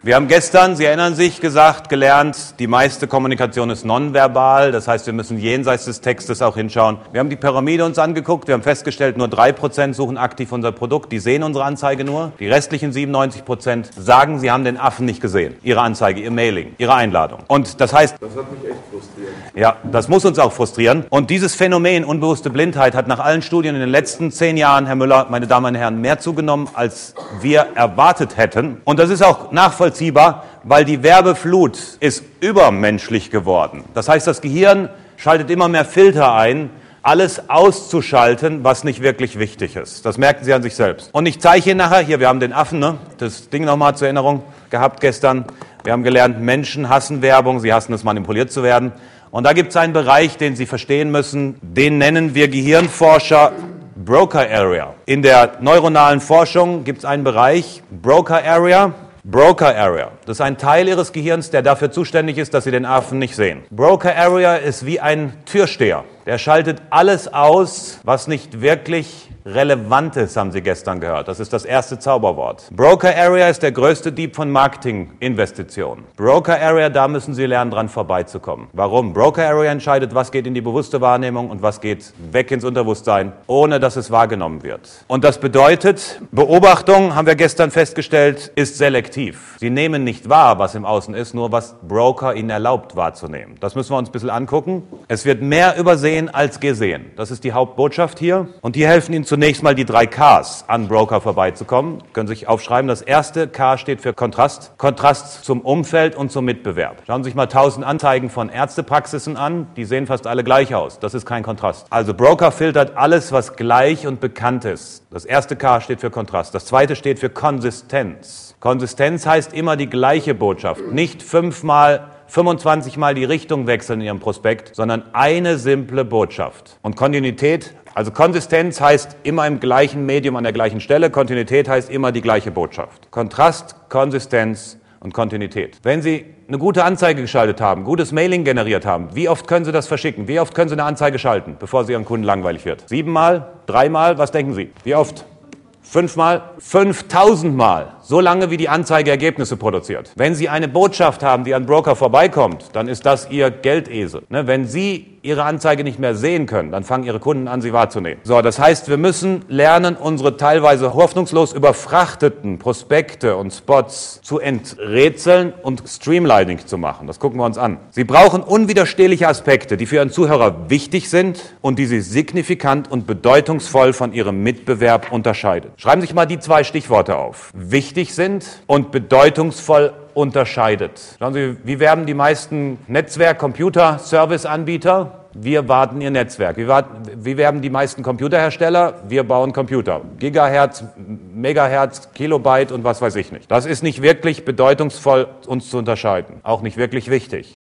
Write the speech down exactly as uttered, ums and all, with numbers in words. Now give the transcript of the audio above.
Wir haben gestern, Sie erinnern sich, gesagt, gelernt, die meiste Kommunikation ist nonverbal. Das heißt, wir müssen jenseits des Textes auch hinschauen. Wir haben die Pyramide uns angeguckt. Wir haben festgestellt, nur drei Prozent suchen aktiv unser Produkt. Die sehen unsere Anzeige nur. Die restlichen siebenundneunzig Prozent sagen, sie haben den Affen nicht gesehen. Ihre Anzeige, ihr Mailing, ihre Einladung. Und das heißt... Das hat mich echt frustriert. Ja, das muss uns auch frustrieren. Und dieses Phänomen unbewusste Blindheit hat nach allen Studien in den letzten zehn Jahren, Herr Müller, meine Damen und Herren, mehr zugenommen, als wir erwartet hätten. Und das ist auch nachvollziehbar, weil die Werbeflut ist übermenschlich geworden. Das heißt, das Gehirn schaltet immer mehr Filter ein, alles auszuschalten, was nicht wirklich wichtig ist. Das merken Sie an sich selbst. Und ich zeige Ihnen nachher, hier, wir haben den Affen, ne? Das Ding nochmal zur Erinnerung gehabt gestern. Wir haben gelernt, Menschen hassen Werbung, sie hassen es, manipuliert zu werden. Und da gibt es einen Bereich, den Sie verstehen müssen, den nennen wir Gehirnforscher Broca Area. In der neuronalen Forschung gibt es einen Bereich, Broca Area, Broca Area. Das ist ein Teil Ihres Gehirns, der dafür zuständig ist, dass Sie den Affen nicht sehen. Broca Area ist wie ein Türsteher. Der schaltet alles aus, was nicht wirklich relevant ist, haben Sie gestern gehört. Das ist das erste Zauberwort. Broca Area ist der größte Dieb von Marketinginvestitionen. Broca Area, da müssen Sie lernen, dran vorbeizukommen. Warum? Broca Area entscheidet, was geht in die bewusste Wahrnehmung und was geht weg ins Unterbewusstsein, ohne dass es wahrgenommen wird. Und das bedeutet, Beobachtung, haben wir gestern festgestellt, ist selektiv. Sie nehmen nicht wahr, was im Außen ist, nur was Broca Ihnen erlaubt wahrzunehmen. Das müssen wir uns ein bisschen angucken. Es wird mehr übersehen als gesehen. Das ist die Hauptbotschaft hier. Und die helfen Ihnen zunächst mal die drei Ks an Broca vorbeizukommen. Können Sie sich aufschreiben. Das erste K steht für Kontrast. Kontrast zum Umfeld und zum Mitbewerb. Schauen Sie sich mal tausend Anzeigen von Ärztepraxisen an. Die sehen fast alle gleich aus. Das ist kein Kontrast. Also Broca filtert alles, was gleich und bekannt ist. Das erste K steht für Kontrast. Das zweite steht für Konsistenz. Konsistenz heißt immer die gleiche Botschaft. Nicht fünfmal fünfundzwanzig Mal die Richtung wechseln in Ihrem Prospekt, sondern eine simple Botschaft. Und Kontinuität, also Konsistenz heißt immer im gleichen Medium an der gleichen Stelle, Kontinuität heißt immer die gleiche Botschaft. Kontrast, Konsistenz und Kontinuität. Wenn Sie eine gute Anzeige geschaltet haben, gutes Mailing generiert haben, wie oft können Sie das verschicken? Wie oft können Sie eine Anzeige schalten, bevor Sie Ihren Kunden langweilig wird? Siebenmal? Dreimal? Was denken Sie? Wie oft? Fünfmal? Fünftausend Mal. So lange, wie die Anzeige Ergebnisse produziert. Wenn Sie eine Botschaft haben, die an Broker vorbeikommt, dann ist das Ihr Geldesel. Ne? Wenn Sie Ihre Anzeige nicht mehr sehen können, dann fangen Ihre Kunden an, sie wahrzunehmen. So, das heißt, wir müssen lernen, unsere teilweise hoffnungslos überfrachteten Prospekte und Spots zu enträtseln und Streamlining zu machen. Das gucken wir uns an. Sie brauchen unwiderstehliche Aspekte, die für Ihren Zuhörer wichtig sind und die Sie signifikant und bedeutungsvoll von Ihrem Mitbewerb unterscheiden. Schreiben Sie sich mal die zwei Stichworte auf. Wichtig sind und bedeutungsvoll unterscheidet. Schauen Sie, wie werben die meisten Netzwerk-Computer-Service-Anbieter? Wir warten ihr Netzwerk. Wie, warten, wie werben die meisten Computerhersteller? Wir bauen Computer. Gigahertz, Megahertz, Kilobyte und was weiß ich nicht. Das ist nicht wirklich bedeutungsvoll, uns zu unterscheiden. Auch nicht wirklich wichtig.